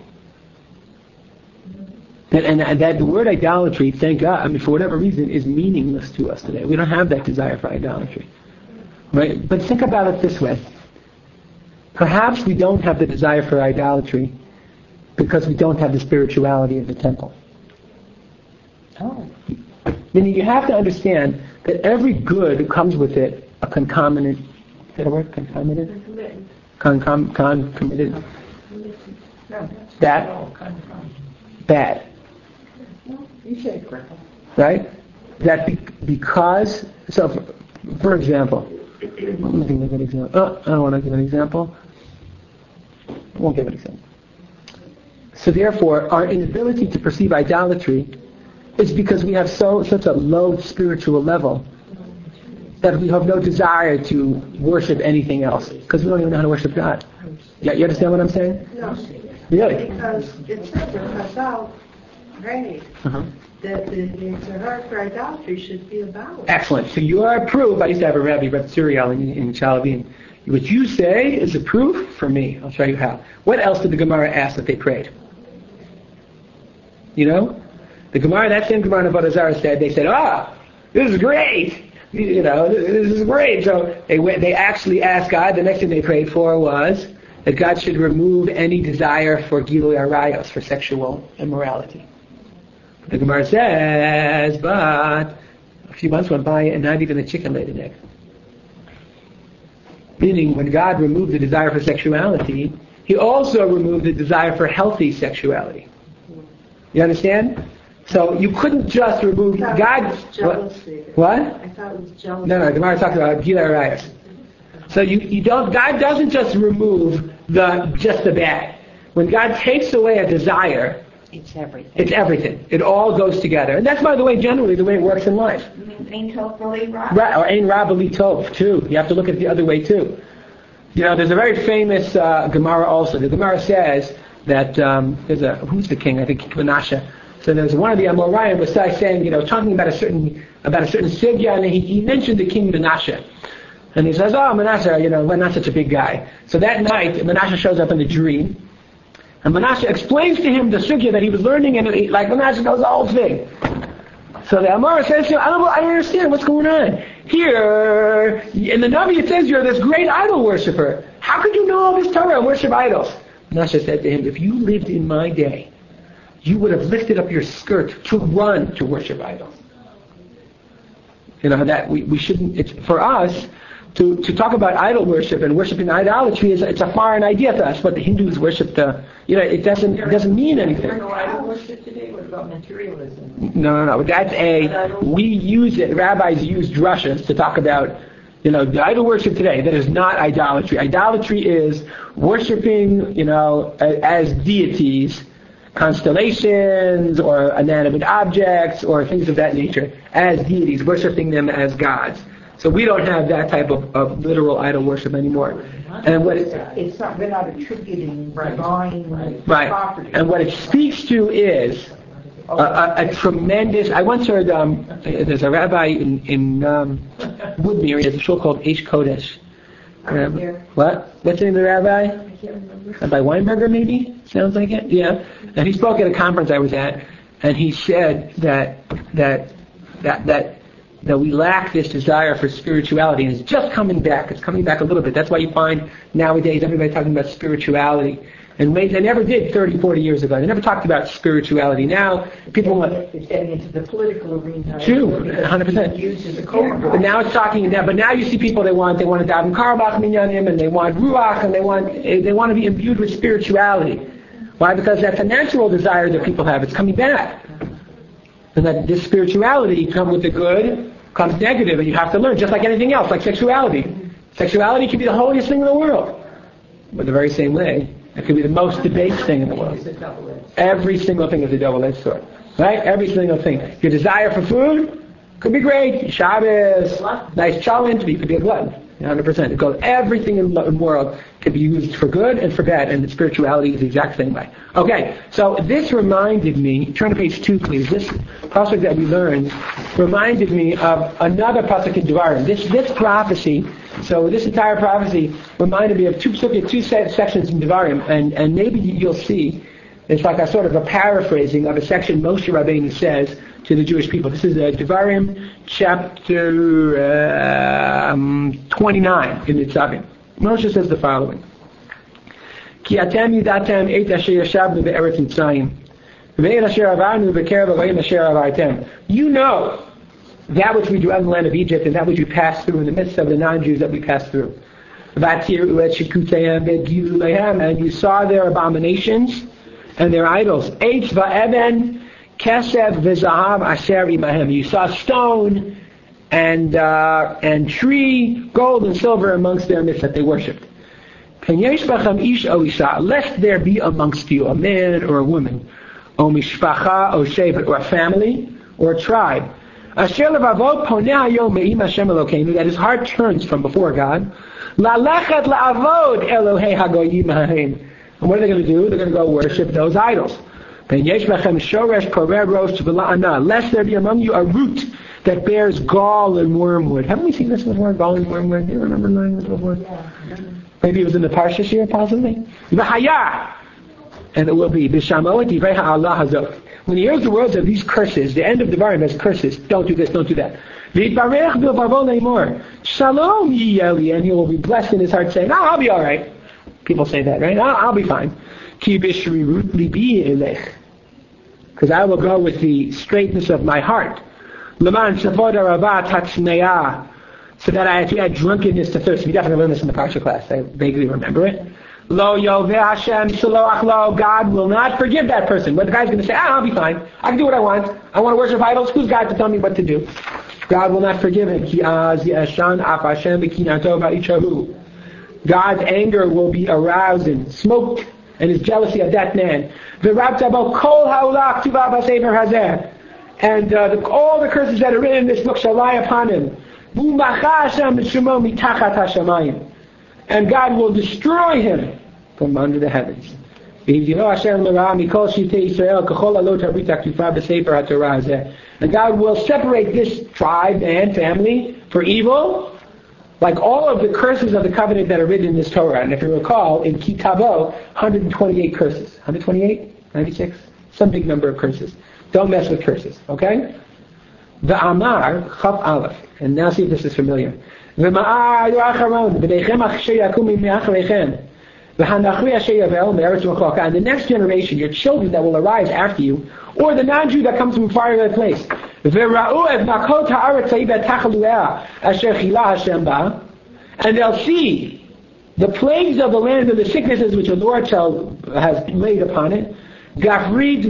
S1: And, and, and that the word idolatry, thank God, I mean, for whatever reason, is meaningless to us today. We don't have that desire for idolatry. Right? But think about it this way. Perhaps we don't have the desire for idolatry because we don't have the spirituality of the temple.
S2: Oh.
S1: Meaning you have to understand that every good comes with it a concomitant. Is that a word? Concomitant? Concom, concomitant. That? Bad.
S2: You say critical.
S1: Right? That be, because, so for, for example, let me think of an example. Oh, I don't want to give an example. I won't give an example. So therefore, our inability to perceive idolatry is because we have so such a low spiritual level that we have no desire to worship anything else because we don't even know how to worship God. Yeah, you understand what I'm saying?
S3: No.
S1: Really?
S3: Because it says in Chazal, right,
S1: Uh-huh.
S3: that the, the Zahar for idolatry should be abolished.
S1: Excellent. So you are a proof. I used to have a rabbi, Rabbi Suriel in, in Chalavin. What you say is a proof for me. I'll show you how. What else did the Gemara ask that they prayed? You know? The Gemara, that same Gemara in Avodah Zarah said, they said, ah, this is great. You know, this is great. So they went, they actually asked God. The next thing they prayed for was that God should remove any desire for Gilui Arayos, for sexual immorality. The Gemara says, but a few months went by and not even the chicken laid an egg. Meaning, when God removed the desire for sexuality, He also removed the desire for healthy sexuality. You understand? So you couldn't just remove
S3: I
S1: God.
S3: thought it was jealousy.
S1: What?
S3: I thought it was jealousy.
S1: No, no. The Gemara talks about Gilui Arayos. So you, you don't. God doesn't just remove the just the bad. when God takes away a desire,
S5: It's everything.
S1: it's everything. It all goes together. And that's, by the way, generally the way it works in life.
S2: Ain't hopefully right.
S1: Right, or Ein Rabba Li Tov, too. You have to look at it the other way, too. You know, there's a very famous uh, Gemara also. The Gemara says that, um, there's a, who's the king? I think Menashe. So there's one of the Amoraim was saying, you know, talking about a certain, about a certain Sigya, and he, he mentioned the king Menashe. And he says, oh, Menashe, you know, we're not such a big guy. So that night, Menashe shows up in a dream, and Menashe explains to him the Sugya that he was learning, and he, like Menashe knows the whole thing. So the Amora says to him, I don't, I don't understand what's going on. Here, in the Navi it says you're this great idol worshiper. How could you know all this Torah and worship idols? Menashe said to him, if you lived in my day, you would have lifted up your skirt to run to worship idols. You know, that we, we shouldn't, it's, for us, To, to talk about idol worship and worshiping idolatry is it's a foreign idea to us. But the Hindus worship the, you know, it doesn't it doesn't mean anything.
S2: There's no idol worship today. What about materialism?
S1: No, no, no. That's a we use it. Rabbis use drushas to talk about, you know, the idol worship today. That is not idolatry. Idolatry is worshiping, you know, as deities, constellations or inanimate objects or things of that nature as deities, worshiping them as gods. So we don't have that type of, of literal idol worship anymore. And what it,
S2: It's not, we're not attributing divine
S1: right.
S2: property.
S1: And what it speaks to is a, a, a tremendous. I once heard um, there's a rabbi in in um, Woodmere. He has a show called Eish Kodesh. Um, what? What's the name of the rabbi?
S4: I can't remember.
S1: Rabbi Weinberger, maybe? Sounds like it. Yeah. And he spoke at a conference I was at, and he said that that that that. that we lack this desire for spirituality, and it's just coming back. It's coming back a little bit. That's why you find nowadays everybody talking about spirituality. And they never did thirty, forty years ago. They never talked about spirituality. Now, people want...
S2: It's getting into the political arena.
S1: True, one hundred percent.
S2: Used as a code.
S1: But now it's talking... But now you see people, they want they want to daven Karbach Minyanim, and they want Ruach, and they want they want to be imbued with spirituality. Why? Because that's a natural desire that people have. It's coming back. And that this spirituality comes with the good, comes negative, and you have to learn, just like anything else, like sexuality. Sexuality can be the holiest thing in the world. But the very same way, it could be the most debased thing in the world. Every single thing is a double-edged sword. Right? Every single thing. Your desire for food could be great. Shabbos, nice challenge, but you could be a glutton. one hundred percent. It goes, everything in the world can be used for good and for bad, and spirituality is the exact same way. Okay, so this reminded me, turn to page two please, this pasuk that we learned reminded me of another pasuk in Devarim. This this prophecy, so this entire prophecy reminded me of two, two sections in Devarim, and, and maybe you'll see, it's like a sort of a paraphrasing of a section Moshe Rabbeinu says to the Jewish people. This is uh, Devarim chapter uh, um, twenty-nine in Nitzavim. Moshe says the following: Ki atem yidatem et asher yashavnu be'eretz Mitzrayim ve'et asher avarnu be'kerev ha'goyim asher avartem. You know that which we dwell in the land of Egypt and that which we passed through in the midst of the non-Jews that we passed through. V'atiru et shekuteim ve'gilu lehem, and you saw their abominations and their idols. Eitz va'eben Kesev v'zahav asher imahem. You saw stone and uh, and tree, gold and silver amongst their midst that they worshipped. Pen yesh b'chem ish o isha, lest there be amongst you a man or a woman, o mishpacha, o shevet, or a family, or a tribe. Asher levavot poneh hayom me'im Hashem Elokeinu, that his heart turns from before God. La'lechet la'avod Elohei hagoyim hahem. And what are they going to do? They're going to go worship those idols. Lest there be among you a root that bears gall and wormwood. Haven't we seen this before? Gall and wormwood. Do you remember learning this before? Yeah. Maybe it was in the Parsha here, possibly. And it will be when he hears the words of these curses, the end of the Devarim has curses. Don't do this, don't do that. Shalom, and he will be blessed in his heart, saying, oh, I'll be all right. People say that, right? I'll, I'll be fine. Because I will go with the straightness of my heart. So that I actually had drunkenness to thirst. We definitely learned this in the Parsha class. I vaguely remember it. Lo Yoveh Hashem Shaloach Lo. God will not forgive that person. But the guy's going to say, ah, I'll be fine. I can do what I want. I want to worship idols. Who's God to tell me what to do? God will not forgive him. God's anger will be aroused and smoked and his jealousy of that man. And uh, the, all the curses that are written in this book shall lie upon him. And God will destroy him from under the heavens. And God will separate this tribe and family for evil, like all of the curses of the covenant that are written in this Torah. And if you recall, in Kitavo, one hundred twenty-eight curses. one hundred twenty-eight? ninety-six? Some big number of curses. Don't mess with curses, okay? The Amar, Chaf Aleph. And now see if this is familiar. The Ma'ar Yoacharon, V'deichem Achshe Yakum Mi'acharechem. And the next generation, your children that will arise after you, or the non-Jew that comes from a faraway place, and they'll see the plagues of the land and the sicknesses which the Lord shall has laid upon it. Uh,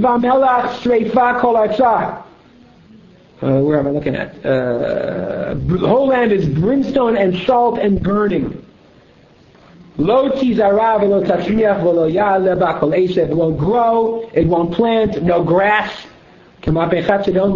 S1: where am I looking at? Uh, the whole land is brimstone and salt and burning. Lo tizara v'lo tatzmiach v'lo ya'aleh ba'kol eishev. It won't grow, it won't plant, no grass. Like the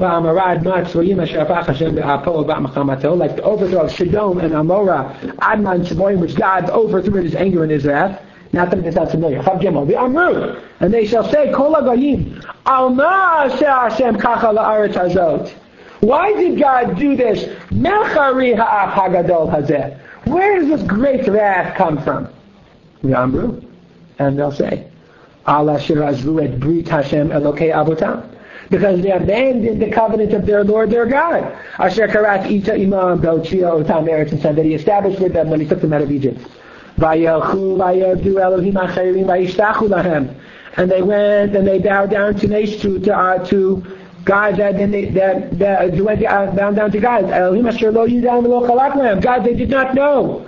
S1: overthrow of Sodom and Amorah, Admah and Seboim, which God overthrew in his anger and his wrath. Not that it's not familiar. And they shall say, Kol ha'goyim, al ma aseh Hashem kacha la'aretz hazot. Why did God do this? Mechari ha'af hagadol hazeh. Where does this great wrath come from? Yamru, and they'll say, Allah shirazlu et brit Hashem elokei avotam, because they abandoned the covenant of their Lord, their God. Asher karat ita imam b'otziah otam eretz Mitzrayim, that he established with them when he took them out of Egypt. Vayelchu vayavdu Elohim acherim vayishtachu lahem, and they went and they bowed down to to to, uh, to God that then they that that went uh, bound down to God. Elohim asher lo yidam v'lo chalak lahem, God they did not know,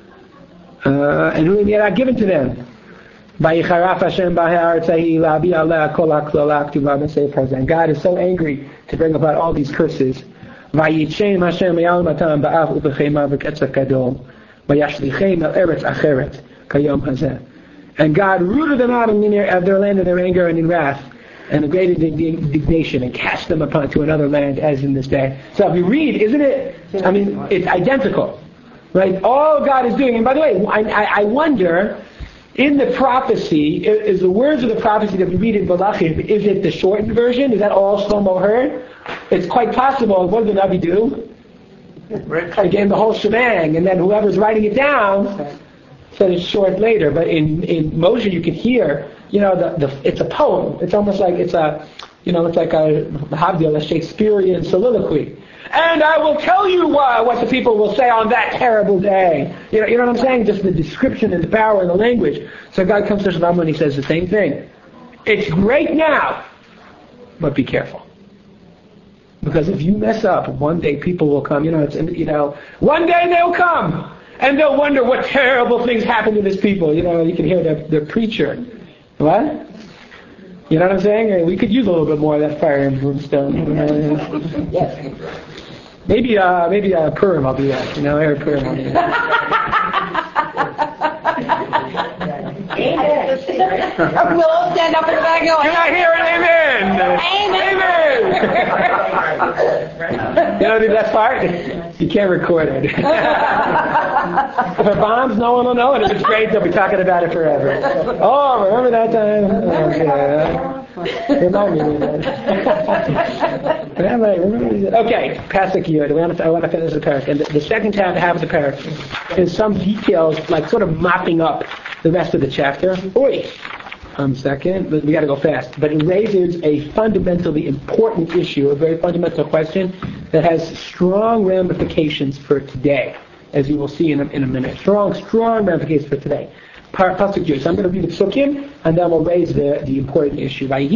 S1: uh, and whom he had not given to them. Vayicharaf Hashem b'ha'aretz ha'hi la'abi aleh kol ha'klolak tuvav b'seif hazeh. And God is so angry to bring about all these curses. Vayitchem Hashem meyal matam ba'af u'b'chema v'ketzak gadol vayashlichem el eretz acheret kayom hazeh. And God rooted them out of their land in their anger and in wrath and a great indignation, and cast them upon to another land as in this day. So if you read, isn't it? I mean, it's identical, right? All God is doing. And by the way, I, I wonder, in the prophecy, is the words of the prophecy that we read in Balachim, is it the shortened version? Is that all Shlomo heard? It's quite possible. What did the Navi do? Again, the whole shebang, and then whoever's writing it down said it's short later. But in in Moshe, you can hear, you know, the, the it's a poem. It's almost like it's a, you know, it's like a Havdil, a Shakespearean soliloquy. And I will tell you uh, what the people will say on that terrible day. You know, you know what I'm saying? Just the description and the power and the language. So God comes to Shalom and he says the same thing. It's great now, but be careful. Because if you mess up, one day people will come. You know, it's you know, one day they'll come and they'll wonder what terrible things happened to this people. You know, you can hear the the preacher. What? You know what I'm saying? We could use a little bit more of that fire and brimstone. Yes. Maybe, uh, maybe a uh, Purim I'll do that. You know, Eric Purim I'll do that.
S5: Amen. We'll all stand up in the back and go,
S1: can I hear an amen? Amen. You know the best part? You can't record it. If it bombs, no one will know it. If it's great, they'll be talking about it forever. Oh, remember that time? Oh, yeah. Remind me of that. Okay, Pasuk Yud. I want to finish the parak. And the, the second half of the parak is some details, like sort of mopping up the rest of the chapter. Oi! Um, second, but we got to go fast. But it raises a fundamentally important issue, a very fundamental question that has strong ramifications for today, as you will see in a, in a minute. Strong, strong ramifications for today. Pasuk Yud. So I'm going to read the psukim, and then we'll raise the, the important issue. And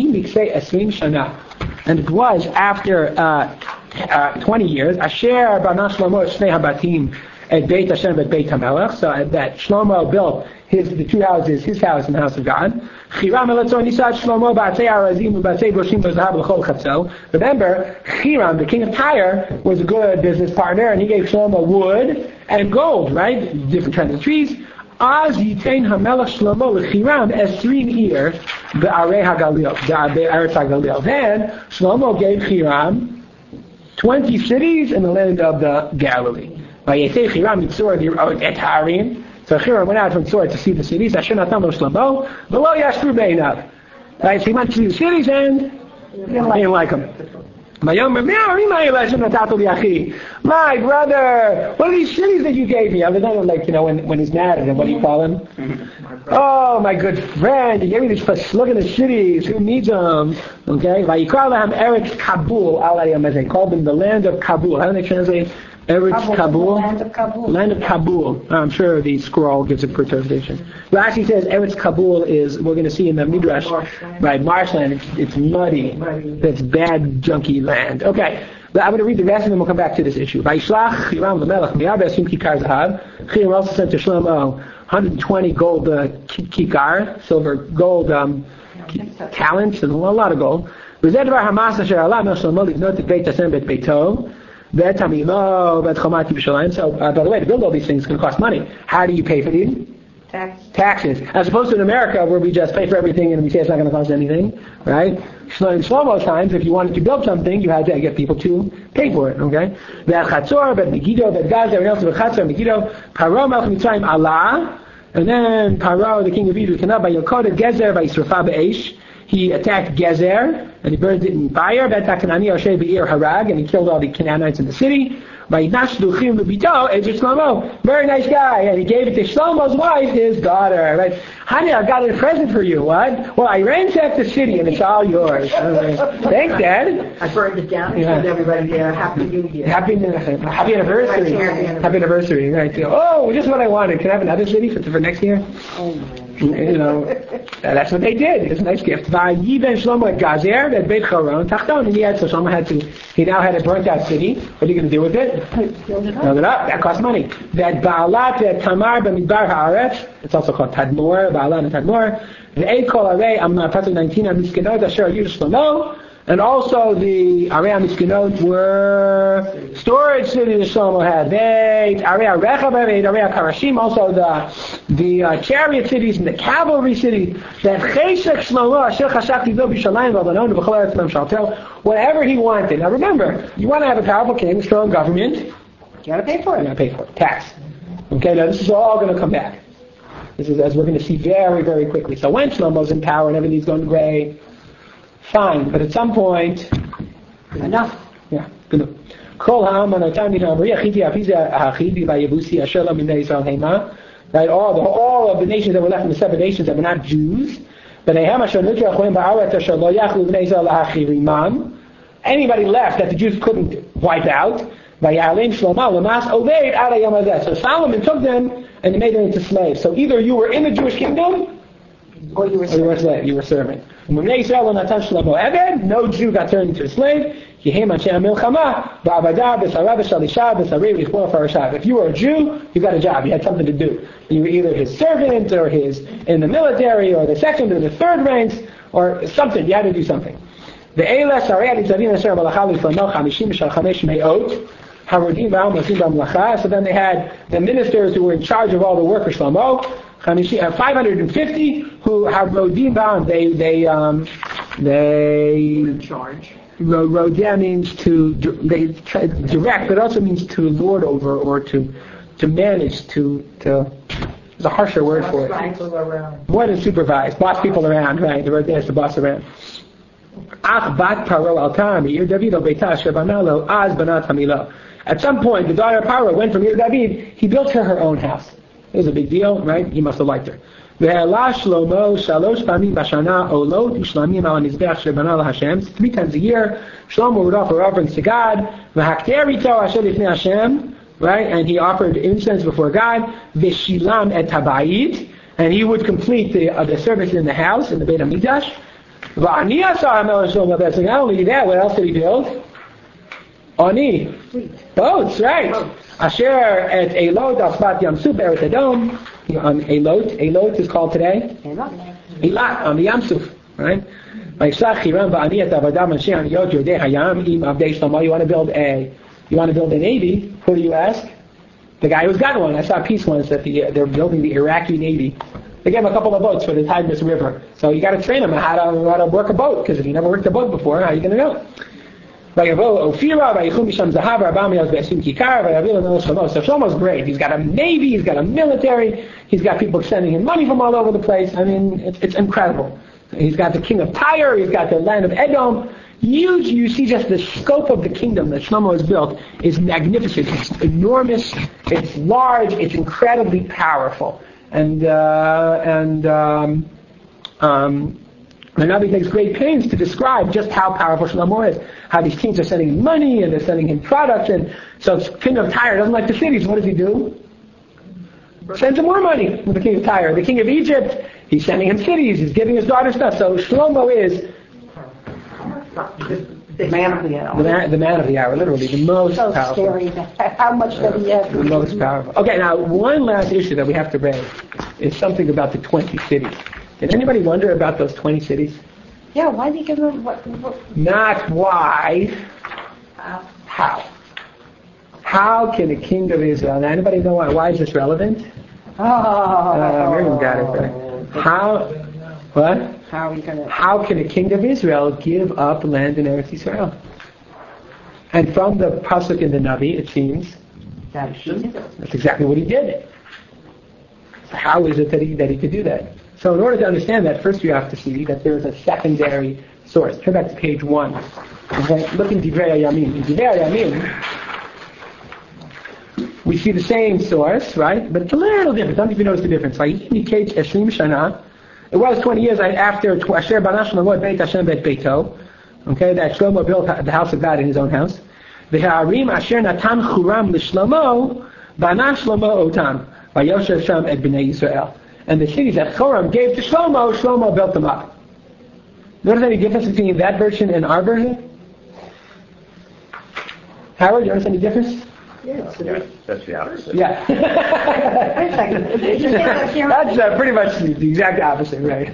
S1: it was after uh, uh, twenty years, Asher bana Shlomo shnei habatim at Beit Hashem at Beit HaMelech, so that Shlomo built his the two houses, his house and the house of God. Remember, Hiram, the king of Tyre, was a good business partner, and he gave Shlomo wood and gold, right? Different kinds of trees. Az yitain hamelech Shlomo lechiram esrim ir be'arei hagalil, be'aretz hagalil. Then Shlomo gave Hiram twenty cities in the land of the Galilee. Vayetei Hiram mitzor et harim. So Hiram went out from Tzor to see the cities. Asher natan lo Shlomo v'lo yashru beinav. Right, so he went to see the cities and he didn't like them. My brother, what are these cities that you gave me? Other than like, you know, when, when he's mad at him, what do you call him? Oh, my good friend, you gave me these look at the cities, who needs them? Okay, Eretz Kabul, they called them the land of Kabul. How do they translate Eretz Kabul?
S5: Land of Kabul.
S1: Land of Kabul. I'm sure the scroll gives a perturbation. Rashi says Eretz Kabul is, we're going to see in the Midrash, right, marshland, it's, it's muddy, it's bad, junky land. Okay, but I'm going to read the rest and then we'll come back to this issue. Vayishlach Hiram l'melech miyar be'asim kikar zahav. Hiram also sent to Shlomo one hundred twenty gold uh, kikar, silver, gold um, talents, and a lot of gold. V'zeh dvar hamas asher alah mel Shlomo livnot et beit Hashem bet beito. So, uh, by the way, to build all these things is going to cost money. How do you pay for these?
S5: Tax.
S1: Taxes. As opposed to in America where we just pay for everything and we say it's not going to cost anything, right? In Shlomo's times, if you wanted to build something, you had to get people to pay for it, okay? And then Paro, the king of Egypt, came up by Yokodah Gezer by Yisrafa Be'esh. He attacked Gezer, and he burned it in fire. And he killed all the Canaanites in the city. Very nice guy. And he gave it to Shlomo's wife, his daughter. Right? Honey, I've got a present for you. What? Well, I ransacked the city, and it's all yours. Like, thanks, Dad.
S2: I burned it down and
S1: Yeah.
S2: told everybody there, Happy New Year.
S1: Happy, happy anniversary. Happy anniversary. Right. Oh, just what I wanted. Can I have another city for, for next year? You know, that's what they did. It's a nice gift. Vayiben Shlomo at Gazer, at Beit Charon, Tachton, and he had, so Shlomo had to, he now had a burnt out city. What are you going to do with it? Build it up. Build it up. That costs money. That Baalat, that Tamar, Bamidbar Haaretz, it's also called Tadmor, Baalat and Tadmor. The Eid Kol Arei, Amna Pasuk nineteen, Amiskenot, Asher Yush Shlomo. And also the Arei HaMiskenot were storage cities that Shlomo had. They, Arei HaRechav, Arei HaKarashim, also the the uh, chariot cities and the cavalry cities. That Cheshek Shlomo, Asher Chashakti Lo B'Shalayim V'Alvanon V'Chol Eretz Mem Shaltel, whatever he wanted. Now remember, you want to have a powerful king, strong government, you got to pay for it. You got to pay for it. Tax. Okay, now this is all going to come back. This is as we're going to see very, very quickly. So when Shlomo's in power and everything's going great, fine, but at some point, enough. Yeah, good. Right, all the all of the nations that were left in the seven nations that were not Jews, but anybody left that the Jews couldn't wipe out. So Solomon took them and he made them into slaves. So either you were in the Jewish kingdom, or you were, or you were a slave, you were serving. No Jew got turned into a slave. If you were a Jew, you got a job. You had something to do. You were either his servant or his in the military or the second or the third ranks or something. You had to do something. So then they had the ministers who were in charge of all the work for Shlomo. five hundred fifty who have rodim bound. They they um they
S2: In charge.
S1: rodia means to they direct, but it also means to lord over or to to manage to to. There's a harsher word for it. More than supervise, boss people around. Right, the rodia is to boss around. At some point, the daughter of Paro went from Ir David. He built her her own house. It was a big deal, right? He must have liked her. Three times a year, Shlomo would offer offerings to God. Right? And he offered incense before God. Veshilam et habayit. And he would complete the, uh, the service in the house, in the Beit HaMikdash. Not only that, what else did he build? Oni. Boats, right. Asher at Elot, Aspat Yamsuf, Eretz Edom. On Elot. Elot is called today? Elat, on the Yamsuf. Right? You want to build a, you want to build a navy, who do you ask? The guy who's got one. I saw a piece once that the, uh, they're building the Iraqi Navy. They gave him a couple of boats for the Tigris River. So you got to train him how to, how to work a boat, because if you never worked a boat before, how are you going to know? So Shlomo's great. He's got a navy, he's got a military, he's got people sending him money from all over the place. I mean, it's, it's incredible. He's got the king of Tyre, he's got the land of Edom. Huge, you see just the scope of the kingdom that Shlomo has built is magnificent. It's enormous, it's large, it's incredibly powerful. And, uh, and, um, um, the Navi takes great pains to describe just how powerful Shlomo is. How these kings are sending him money and they're sending him products. And so king of Tyre doesn't like the cities. What does he do? Sends him more money with the king of Tyre. The king of Egypt, he's sending him cities. He's giving his daughter stuff. So Shlomo is
S2: The man of the hour.
S1: the man, the man of the hour, literally the most
S5: So
S1: powerful.
S5: scary. How much does he have?
S1: The most powerful. Okay, now one last issue that we have to raise is something about the twenty cities. Did anybody wonder about those twenty cities?
S5: Yeah, why did he give them? What, what?
S1: Not why. How? How can the king of Israel? Now, anybody know why? Why is this relevant?
S5: Oh,
S1: Uh, Miriam got it right. How? What?
S5: How are we gonna?
S1: How can a king of Israel give up land in Eretz Yisrael? And from the pasuk in the Navi, it seems
S5: That
S1: that's exactly what he did. So how is it that he that he could do that? So in order to understand that, first you have to see that there is a secondary source. Turn back to page one. Okay? Look in Divrei Yamin. In Divrei Yamin, we see the same source, right? But it's a little different. Don't even notice the difference. Like indicates Eshrim Shana. It was twenty years after Asher Bana Shlomo Beit Hashem Bet Beito. Okay, that Shlomo built the house of God in his own house. The Ha'arim Asher Natan Churam L'Shlomo Bana Shlomo Otam Vayoshev Sham Et Bnei Yisrael. And the cities that Choram gave to Shlomo, Shlomo built them up. Notice any difference between that version and our version? Howard, you notice any difference?
S2: Yes.
S6: Yeah, that's the opposite.
S1: Yeah.
S5: Wait a second. Did you say that here?
S1: That's uh, pretty much the the exact opposite, right?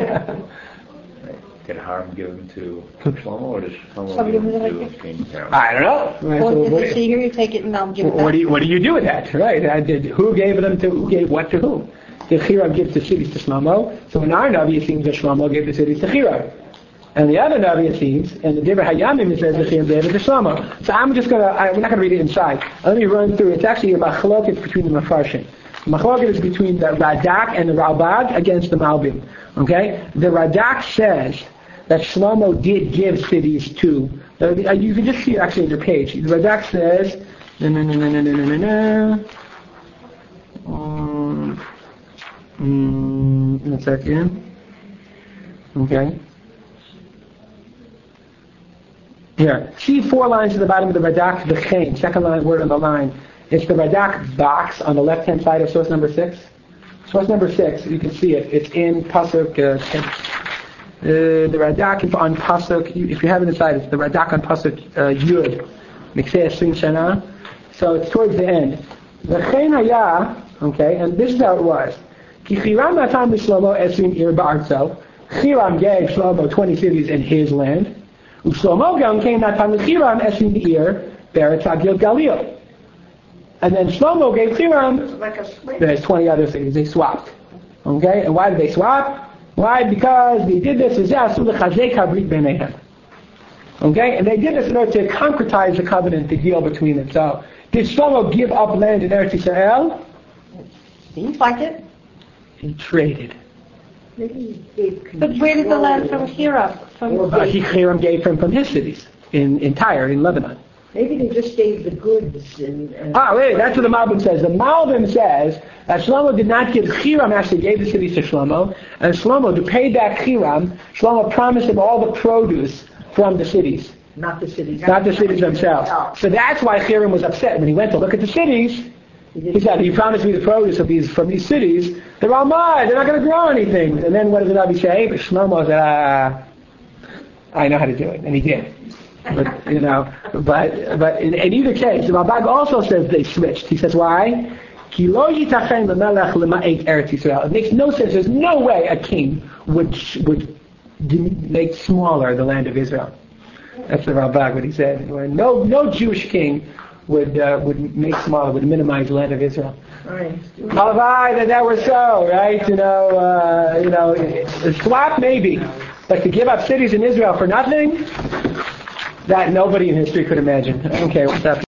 S6: Did Hiram give them to Shlomo, or did Shlomo
S5: Some
S6: give
S5: give
S6: them
S5: them
S6: to
S5: to-
S6: King Pharaoh?
S1: I don't know. Right,
S5: Well,
S1: so
S5: if
S1: what-
S5: you see here, you take it and I'll give it
S1: What
S5: back.
S1: do you what do you do with that, right? I did, who gave them to who gave what to whom? Did Hiram give the cities to Shlomo? So in our Navi it seems that Shlomo gave the cities to Hiram. And the other Navi it seems, and the Divrei Hayamim it says that Hiram gave it to Shlomo. So I'm just gonna I, we're not gonna read it inside. Let me run through. It's actually a machloket between the Mefarshim. The machloket is between the Radak and the Ralbag against the Malbim. Okay? The Radak says that Shlomo did give cities to. Uh, you can just see it actually on your page. The Radak says, no, no, no, no, no, no, no, no, no. Um, mm, one second. Okay. Here. See four lines at the bottom of the Radak, the Chain, second line word on the line. It's the Radak box on the left-hand side of source number six. Source number six, you can see it. It's in Pasuk. Uh, uh, the Radak on Pasuk, if you have it inside, it's the Radak on Pasuk uh, Yud. Miksei Esrim Shana. So it's towards the end. The Chain Haya, okay, and this is how it was. Ki Hiram Natan Shlomo Esrim Ir Ba'artzo. Hiram gave Shlomo twenty cities in his land. Shlomo Gam came Natan Hiram Esrim Ir Beretz Agil Galil. And then Shlomo gave Hiram,
S2: Like a split.
S1: there's twenty other cities. They swapped. Okay, and why did they swap? Why? Because they did this Okay, and they did this in order to concretize the covenant, the deal between them. So, did Shlomo give up land in Eretz Yisrael?
S5: Seems like it.
S1: He traded.
S2: Maybe he gave
S5: But where did the land from Hiram? From
S1: Uh, he Hiram gave from, from his cities in, in Tyre, in Lebanon.
S2: Maybe they just gave the goods and. and
S1: Ah, wait, that's what the Malbim says. The Malbim says that Shlomo did not give, Hiram actually gave the cities to Shlomo, and Shlomo, to pay back Hiram, Shlomo promised him all the produce from the cities,
S2: Not the cities.
S1: not the cities themselves. So that's why Hiram was upset. When he went to look at the cities, he said, he promised me the produce of these from these cities. They're all mine. They're not going to grow anything. And then what does the Navi say? But Shlomo said, ah, I know how to do it. And he did. But, you know, but but in, in either case, the Ralbag also says they switched. He says, why? Ki lo yitachen lemelech lema'et Eretz Yisrael. It makes no sense. There's no way a king would would make smaller the land of Israel. That's the Ralbag what he said. No no Jewish king would uh, would make smaller, would minimize the land of Israel.
S2: Right.
S1: Halavai that that were so, right? You know, uh, you know, a swap maybe, but to give up cities in Israel for nothing, that nobody in history could imagine. Okay, what's that?